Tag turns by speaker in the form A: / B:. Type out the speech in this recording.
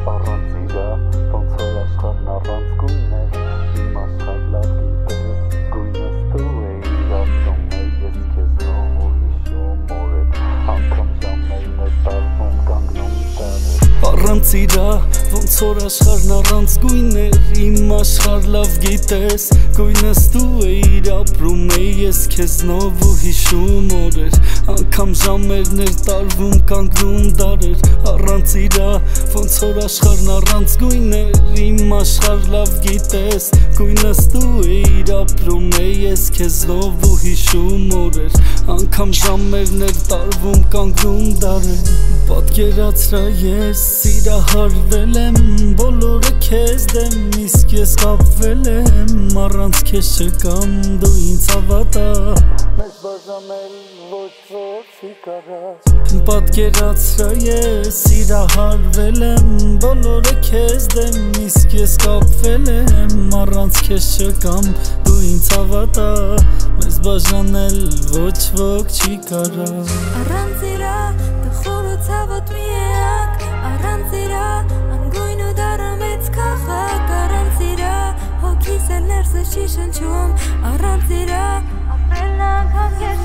A: Առանց իրա ոնց որ աշխարհն առանց գույներ Իմ աշխարհ լավ գիտես գույնս դու էիր ապրում ես քեզնով ու հիշում օրեր Անգամ ժամերն է տարվում կանգնում տարեր Առանց իրա ոնց որ աշխարհն առանց գույներ Իմ աշխարհ լավ գիտես գույնս դու էիր ապրում ես քեզնով ու հիշում օրեր Անգամ ժամերն էր տարվում կանգնում դարեր Առանց իրա ոնց որ աշխարհն առանց գույներ Իմ աշխարհ լավ գիտես գույնս դու էիր ապրում ես քեզնով ու հիշում օրեր Անգամ ժամերն էր տարվում կանգնում դարեր Պատկերացրա ես սիրահարվել եմ բոլորը քեզ դեմ Իսկ ես կապվել եմ առանց քեզ չկամ դու ինձ հավատա Մեզ բաժանել ոչ ոքի կարած Պատկերացրա ես սիրահարվել եմ բոլորը քեզ դեմ Իսկ ես կապվել եմ առանց քեզ չկամ դու ինձ հավատա Մեզ բաժանել ոչ ոք չի կարած
B: Առանց իրա տխուր ու ցավոտ միակ Առանց իրա անգույն ու դառը մեծ քաղաք Առանց իրա հոգիս էլ ներսս չի շնչում Առանց իրա ապրելն անգամ ես